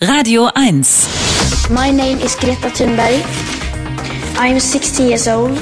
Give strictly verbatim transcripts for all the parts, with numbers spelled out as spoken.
Radio eins. My name is Greta Thunberg. I'm sixteen years old.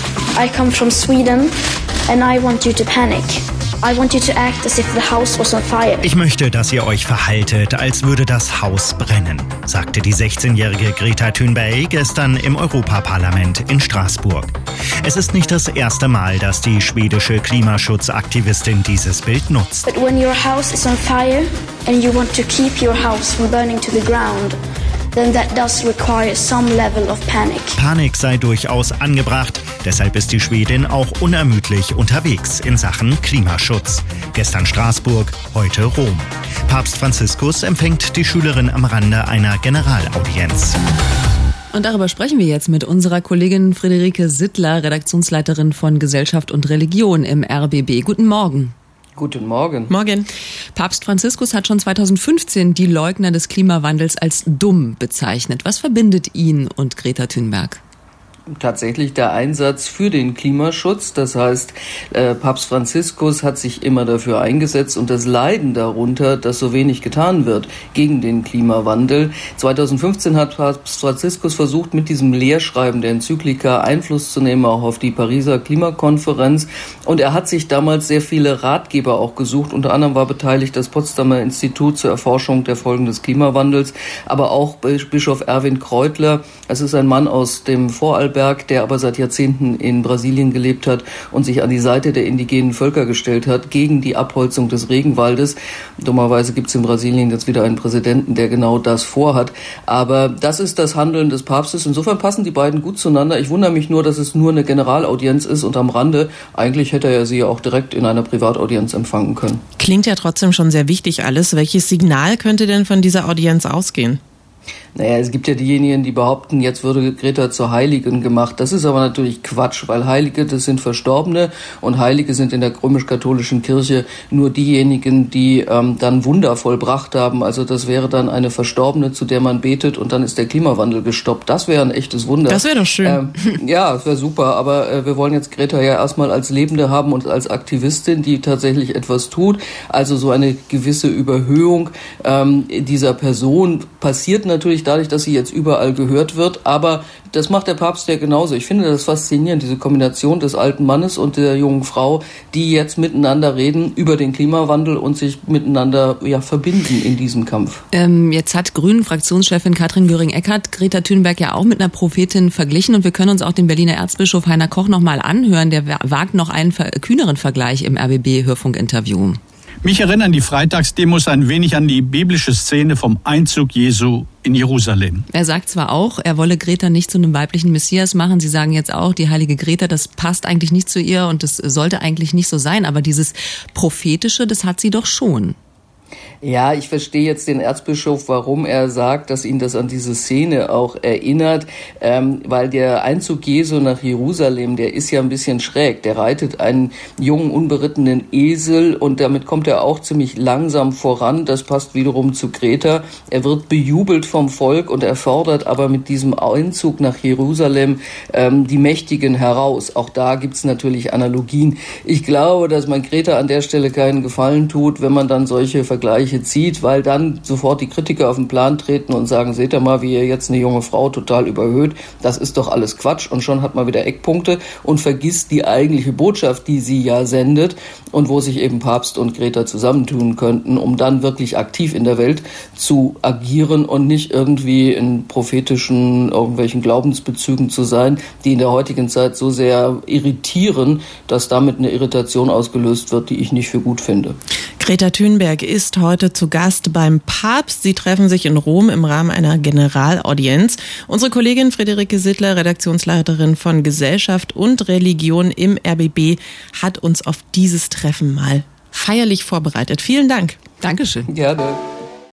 I come from Sweden and I want you to panic. I want you to act as if the house was on fire. Ich möchte, dass ihr euch verhaltet, als würde das Haus brennen, sagte die sechzehnjährige Greta Thunberg gestern im Europaparlament in Straßburg. Es ist nicht das erste Mal, dass die schwedische Klimaschutzaktivistin dieses Bild nutzt. But when your house is on fire and you want to keep your house from burning to the ground, then that does require some level of panic. Panik sei durchaus angebracht, deshalb ist die Schwedin auch unermüdlich unterwegs in Sachen Klimaschutz. Gestern Straßburg, heute Rom. Papst Franziskus empfängt die Schülerin am Rande einer Generalaudienz. Und darüber sprechen wir jetzt mit unserer Kollegin Friederike Sittler, Redaktionsleiterin von Gesellschaft und Religion im R B B. Guten Morgen. Guten Morgen. Morgen. Papst Franziskus hat schon zweitausendfünfzehn die Leugner des Klimawandels als dumm bezeichnet. Was verbindet ihn und Greta Thunberg? Tatsächlich der Einsatz für den Klimaschutz. Das heißt, äh, Papst Franziskus hat sich immer dafür eingesetzt und das Leiden darunter, dass so wenig getan wird gegen den Klimawandel. zweitausendfünfzehn hat Papst Franziskus versucht, mit diesem Lehrschreiben der Enzyklika Einfluss zu nehmen, auch auf die Pariser Klimakonferenz. Und er hat sich damals sehr viele Ratgeber auch gesucht. Unter anderem war beteiligt das Potsdamer Institut zur Erforschung der Folgen des Klimawandels, aber auch Bischof Erwin Kreutler. Es ist ein Mann aus dem Vorarlberg, der aber seit Jahrzehnten in Brasilien gelebt hat und sich an die Seite der indigenen Völker gestellt hat, gegen die Abholzung des Regenwaldes. Dummerweise gibt es in Brasilien jetzt wieder einen Präsidenten, der genau das vorhat. Aber das ist das Handeln des Papstes. Insofern passen die beiden gut zueinander. Ich wundere mich nur, dass es nur eine Generalaudienz ist und am Rande. Eigentlich hätte er sie auch direkt in einer Privataudienz empfangen können. Klingt ja trotzdem schon sehr wichtig alles. Welches Signal könnte denn von dieser Audienz ausgehen? Naja, es gibt ja diejenigen, die behaupten, jetzt würde Greta zur Heiligen gemacht. Das ist aber natürlich Quatsch, weil Heilige, das sind Verstorbene und Heilige sind in der römisch-katholischen Kirche nur diejenigen, die ähm, dann Wunder vollbracht haben. Also das wäre dann eine Verstorbene, zu der man betet und dann ist der Klimawandel gestoppt. Das wäre ein echtes Wunder. Das wäre doch schön. Ähm, ja, das wäre super, aber äh, wir wollen jetzt Greta ja erstmal als Lebende haben und als Aktivistin, die tatsächlich etwas tut. Also so eine gewisse Überhöhung ähm, dieser Person passiert natürlich dadurch, dass sie jetzt überall gehört wird, aber das macht der Papst ja genauso. Ich finde das faszinierend, diese Kombination des alten Mannes und der jungen Frau, die jetzt miteinander reden über den Klimawandel und sich miteinander ja, verbinden in diesem Kampf. Ähm, jetzt hat Grünen-Fraktionschefin Katrin Göring-Eckardt Greta Thunberg ja auch mit einer Prophetin verglichen und wir können uns auch den Berliner Erzbischof Heiner Koch noch mal anhören. Der wagt noch einen kühneren Vergleich im R B B-Hörfunkinterview. Mich erinnern die Freitagsdemos ein wenig an die biblische Szene vom Einzug Jesu in Jerusalem. Er sagt zwar auch, er wolle Greta nicht zu einem weiblichen Messias machen. Sie sagen jetzt auch, die heilige Greta, das passt eigentlich nicht zu ihr und das sollte eigentlich nicht so sein. Aber dieses Prophetische, das hat sie doch schon. Ja, ich verstehe jetzt den Erzbischof, warum er sagt, dass ihn das an diese Szene auch erinnert, ähm, weil der Einzug Jesu nach Jerusalem, der ist ja ein bisschen schräg. Der reitet einen jungen, unberittenen Esel und damit kommt er auch ziemlich langsam voran. Das passt wiederum zu Greta. Er wird bejubelt vom Volk und er fordert aber mit diesem Einzug nach Jerusalem ähm, die Mächtigen heraus. Auch da gibt's natürlich Analogien. Ich glaube, dass man Greta an der Stelle keinen Gefallen tut, wenn man dann solche Vergleiche zieht, weil dann sofort die Kritiker auf den Plan treten und sagen, seht ihr mal, wie ihr jetzt eine junge Frau total überhöht, das ist doch alles Quatsch und schon hat man wieder Eckpunkte und vergisst die eigentliche Botschaft, die sie ja sendet und wo sich eben Papst und Greta zusammentun könnten, um dann wirklich aktiv in der Welt zu agieren und nicht irgendwie in prophetischen irgendwelchen Glaubensbezügen zu sein, die in der heutigen Zeit so sehr irritieren, dass damit eine Irritation ausgelöst wird, die ich nicht für gut finde. Greta Thunberg ist heute zu Gast beim Papst. Sie treffen sich in Rom im Rahmen einer Generalaudienz. Unsere Kollegin Friederike Sittler, Redaktionsleiterin von Gesellschaft und Religion im R B B, hat uns auf dieses Treffen mal feierlich vorbereitet. Vielen Dank. Dankeschön. Gerne.